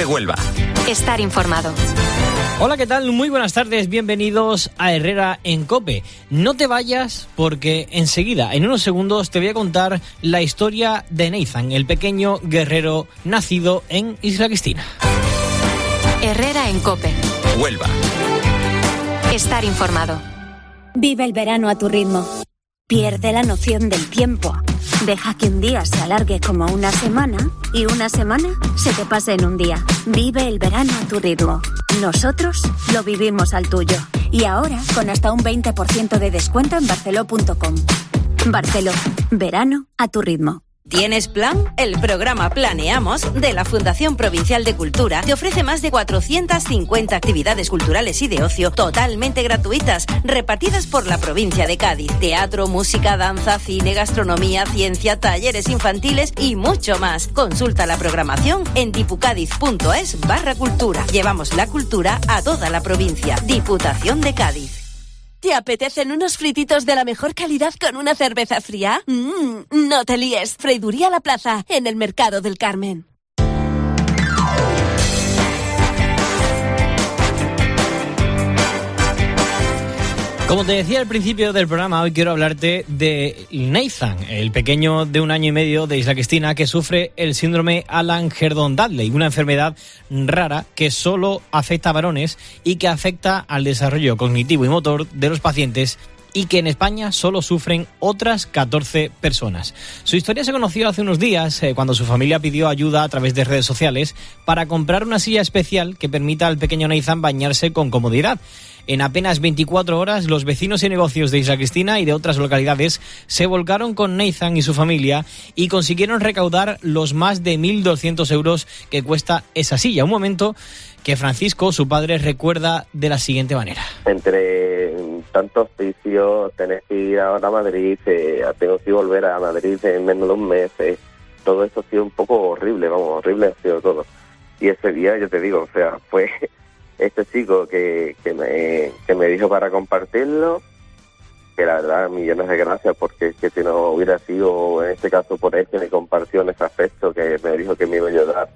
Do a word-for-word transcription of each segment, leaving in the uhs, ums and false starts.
Huelva. Estar informado. Hola, ¿qué tal? Muy buenas tardes, bienvenidos a Herrera en COPE. No te vayas porque enseguida, en unos segundos, te voy a contar la historia de Nathan, el pequeño guerrero nacido en Isla Cristina. Herrera en COPE. Huelva. Estar informado. Vive el verano a tu ritmo. Pierde la noción del tiempo. Deja que un día se alargue como una semana y una semana se te pase en un día. Vive el verano a tu ritmo. Nosotros lo vivimos al tuyo. Y ahora con hasta un veinte por ciento de descuento en barceló punto com. Barceló. Verano a tu ritmo. ¿Tienes plan? El programa Planeamos de la Fundación Provincial de Cultura te ofrece más de cuatrocientas cincuenta actividades culturales y de ocio totalmente gratuitas, repartidas por la provincia de Cádiz. Teatro, música, danza, cine, gastronomía, ciencia, talleres infantiles y mucho más. Consulta la programación en dipucadiz.es barra cultura. Llevamos la cultura a toda la provincia. Diputación de Cádiz. ¿Te apetecen unos frititos de la mejor calidad con una cerveza fría? Mm, no te líes. Freiduría La Plaza, en el Mercado del Carmen. Como te decía al principio del programa, hoy quiero hablarte de Nathan, el pequeño de un año y medio de Isla Cristina que sufre el síndrome Ehlers-Danlos, una enfermedad rara que solo afecta a varones y que afecta al desarrollo cognitivo y motor de los pacientes y que en España solo sufren otras catorce personas. Su historia se conoció hace unos días eh, cuando su familia pidió ayuda a través de redes sociales para comprar una silla especial que permita al pequeño Nathan bañarse con comodidad. En apenas veinticuatro horas, los vecinos y negocios de Isla Cristina y de otras localidades se volcaron con Nathan y su familia y consiguieron recaudar los más de mil doscientos euros que cuesta esa silla. Un momento que Francisco, su padre, recuerda de la siguiente manera. Entre tantos oficios, tener que ir ahora a Madrid, eh, tengo que volver a Madrid en menos de un mes. Eh, todo eso ha sido un poco horrible, vamos, horrible ha sido todo. Y ese día, yo te digo, o sea, fue... este chico que, que, me, que me dijo para compartirlo, que la verdad millones de gracias, porque es que si no hubiera sido en este caso por él que me compartió en ese aspecto, que me dijo que me iba a ayudar,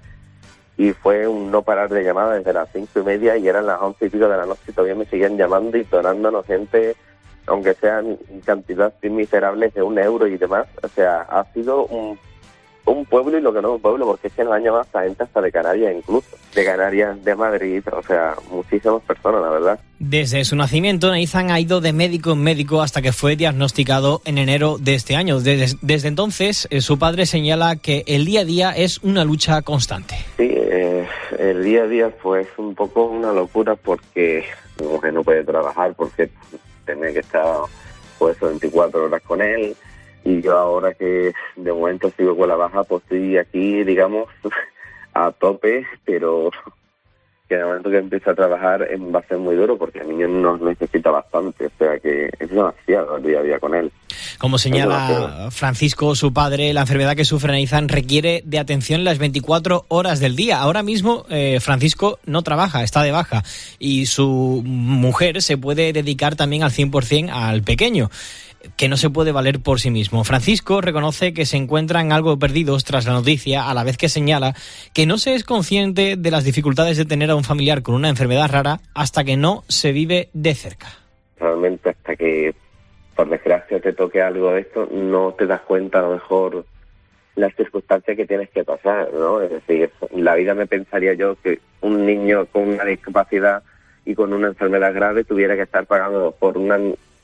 y fue un no parar de llamadas desde las cinco y media y eran las once y pico de la noche y todavía me seguían llamando y donándonos gente, aunque sean cantidades miserables de un euro y demás. O sea, ha sido un un pueblo y lo que no es un pueblo, porque es que nos han llamado hasta gente hasta de Canarias incluso, de Canarias, de Madrid, o sea, muchísimas personas, la verdad. Desde su nacimiento, Nathan ha ido de médico en médico hasta que fue diagnosticado en enero de este año. Desde, desde entonces, eh, su padre señala que el día a día es una lucha constante. Sí, eh, el día a día pues es un poco una locura porque mi mujer no puede trabajar porque tiene que estar pues veinticuatro horas con él. Y yo ahora que de momento sigo con la baja, pues estoy aquí, digamos, a tope, pero que de momento que empiece a trabajar va a ser muy duro porque el niño nos necesita bastante, o sea que es demasiado el día a día con él. Como señala Francisco, su padre, la enfermedad que sufre Nathan requiere de atención las veinticuatro horas del día. Ahora mismo eh, Francisco no trabaja, está de baja y su mujer se puede dedicar también al cien por ciento al pequeño, que no se puede valer por sí mismo. Francisco reconoce que se encuentran algo perdidos tras la noticia, a la vez que señala que no se es consciente de las dificultades de tener a un familiar con una enfermedad rara hasta que no se vive de cerca. Realmente hasta que, por desgracia, te toque algo de esto, no te das cuenta a lo mejor las circunstancias que tienes que pasar, ¿no? Es decir, en la vida me pensaría yo que un niño con una discapacidad y con una enfermedad grave tuviera que estar pagando por una...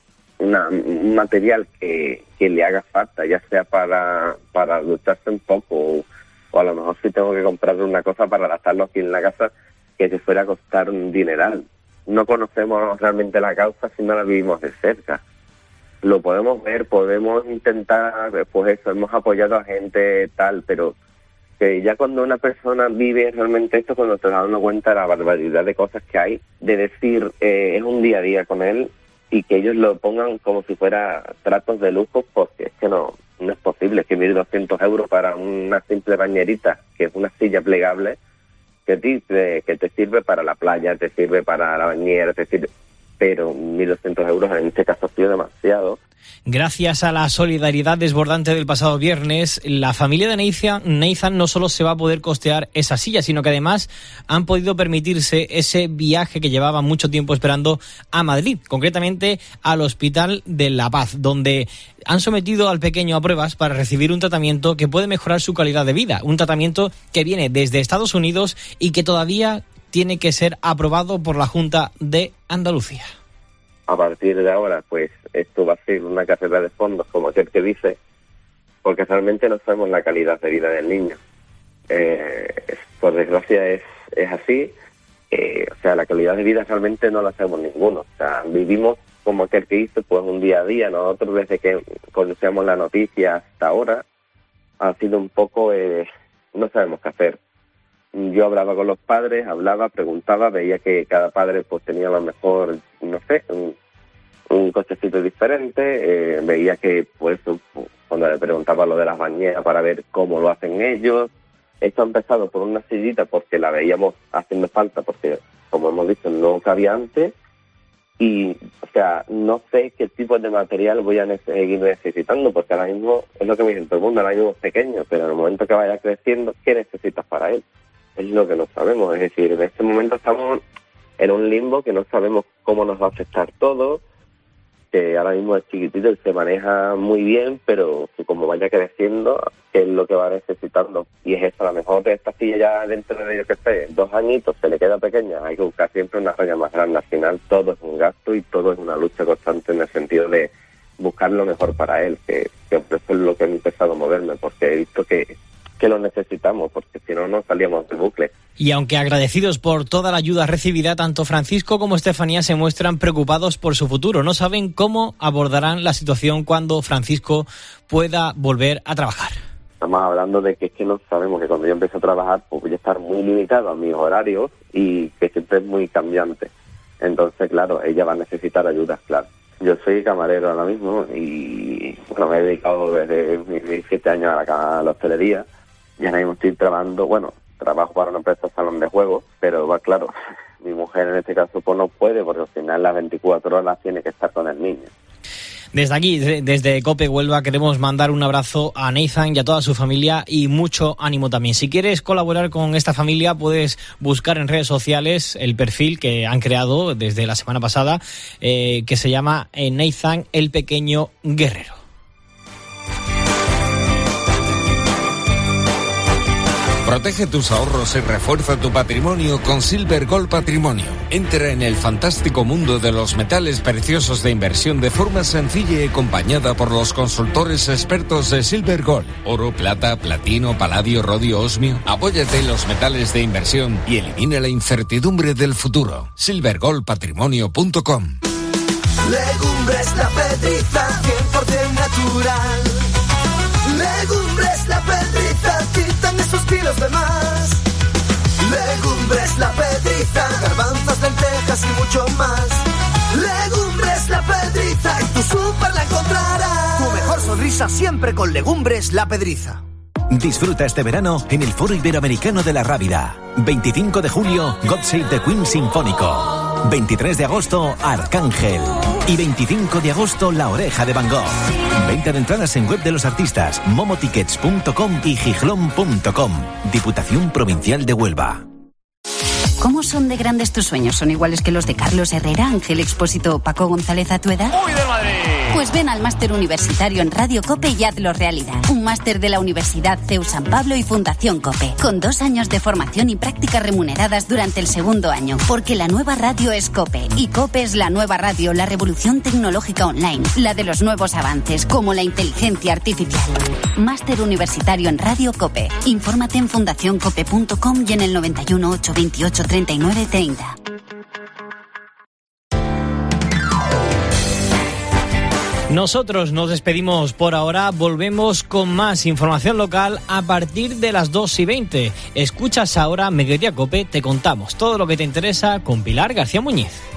Una, un material que, que le haga falta, ya sea para, para lucharse un poco o, o a lo mejor si tengo que comprarle una cosa para adaptarlo aquí en la casa que se fuera a costar un dineral. No conocemos realmente la causa si no la vivimos de cerca. Lo podemos ver, podemos intentar, pues eso, hemos apoyado a gente tal, pero que ya cuando una persona vive realmente esto, cuando te das cuenta de la barbaridad de cosas que hay, de decir, eh, es un día a día con él, y que ellos lo pongan como si fuera tratos de lujo, porque es que no, no es posible que mil doscientos euros para una simple bañerita, que es una silla plegable, que te, que te sirve para la playa, te sirve para la bañera, te sirve, pero mil doscientos euros en este caso ha sido demasiado. Gracias a la solidaridad desbordante del pasado viernes, la familia de Nathan, Nathan no solo se va a poder costear esa silla, sino que además han podido permitirse ese viaje que llevaban mucho tiempo esperando a Madrid, concretamente al Hospital de La Paz, donde han sometido al pequeño a pruebas para recibir un tratamiento que puede mejorar su calidad de vida, un tratamiento que viene desde Estados Unidos y que todavía tiene que ser aprobado por la Junta de Andalucía. A partir de ahora, pues esto va a ser una carrera de fondos, como aquel que dice, porque realmente no sabemos la calidad de vida del niño. Eh, por desgracia es, es así. Eh, o sea, la calidad de vida realmente no la sabemos ninguno. O sea, vivimos como aquel que dice, pues un día a día. Nosotros desde que conocemos la noticia hasta ahora ha sido un poco, eh, no sabemos qué hacer. Yo hablaba con los padres, hablaba, preguntaba, veía que cada padre pues tenía a lo mejor, no sé, un, un cochecito diferente, eh, veía que pues cuando le preguntaba lo de las bañeras para ver cómo lo hacen ellos, esto ha empezado por una sillita porque la veíamos haciendo falta, porque como hemos dicho no cabía antes, y o sea, no sé qué tipo de material voy a ne- seguir necesitando, porque ahora mismo es lo que me dice todo el mundo, ahora mismo es pequeño, pero en el momento que vaya creciendo, ¿qué necesitas para él? Es lo que no sabemos, es decir, en este momento estamos en un limbo que no sabemos cómo nos va a afectar todo, que ahora mismo es chiquitito y se maneja muy bien, pero que como vaya creciendo, ¿qué es lo que va necesitando? Y es eso, a lo mejor esta silla ya dentro de, yo que sé, dos añitos se le queda pequeña, hay que buscar siempre una raya más grande. Al final todo es un gasto y todo es una lucha constante en el sentido de buscar lo mejor para él, que, que eso es lo que he empezado a moverme, porque he visto que que lo necesitamos, porque si no, no salíamos del bucle. Y aunque agradecidos por toda la ayuda recibida, tanto Francisco como Estefanía se muestran preocupados por su futuro. No saben cómo abordarán la situación cuando Francisco pueda volver a trabajar. Estamos hablando de que es que no sabemos que cuando yo empiece a trabajar, pues voy a estar muy limitado a mis horarios y que siempre es muy cambiante. Entonces, claro, ella va a necesitar ayuda, claro. Yo soy camarero ahora mismo y, bueno, me he dedicado desde mis diecisiete años a la, a la hostelería. Y ahora mismo estoy trabajando, bueno, trabajo para una empresa de salón de juegos, pero va claro, mi mujer en este caso pues no puede, porque al final las veinticuatro horas tiene que estar con el niño. Desde aquí, desde COPE Huelva, queremos mandar un abrazo a Nathan y a toda su familia y mucho ánimo también. Si quieres colaborar con esta familia, puedes buscar en redes sociales el perfil que han creado desde la semana pasada, eh, que se llama eh, Nathan el Pequeño Guerrero. Protege tus ahorros y refuerza tu patrimonio con Silver Gold Patrimonio. Entra en el fantástico mundo de los metales preciosos de inversión de forma sencilla y acompañada por los consultores expertos de Silver Gold. Oro, plata, platino, paladio, rodio, osmio. Apóyate en los metales de inversión y elimina la incertidumbre del futuro. silver gold patrimonio punto com. Legumbres La Pedriza, cien por ciento natural. Legumbres La Pedriza, quitan esos kilos de más. Legumbres La Pedriza, garbanzos, lentejas y mucho más. Legumbres La Pedriza, en tu súper la encontrarás. Tu mejor sonrisa siempre con Legumbres La Pedriza. Disfruta este verano en el Foro Iberoamericano de la Rábida. veinticinco de julio, God Save the Queen Sinfónico. veintitrés de agosto, Arcángel. Y veinticinco de agosto, La Oreja de Van Gogh. Venta de entradas en web de los artistas, momotickets punto com y gijlón punto com. Diputación Provincial de Huelva. ¿Cómo son de grandes tus sueños? ¿Son iguales que los de Carlos Herrera, Ángel Expósito o Paco González Atueda? ¡Uy, de Madrid! Pues ven al máster universitario en Radio COPE y hazlo realidad. Un máster de la Universidad C E U San Pablo y Fundación COPE, con dos años de formación y prácticas remuneradas durante el segundo año. Porque la nueva radio es COPE, y COPE es la nueva radio, la revolución tecnológica online, la de los nuevos avances, como la inteligencia artificial. Máster universitario en Radio COPE. Infórmate en fundación cope punto com y en el noventa y uno, ochocientos veintiocho, treinta y nueve treinta. Nosotros nos despedimos por ahora, volvemos con más información local a partir de las dos y veinte. Escuchas ahora Mediodía COPE, te contamos todo lo que te interesa con Pilar García Muñiz.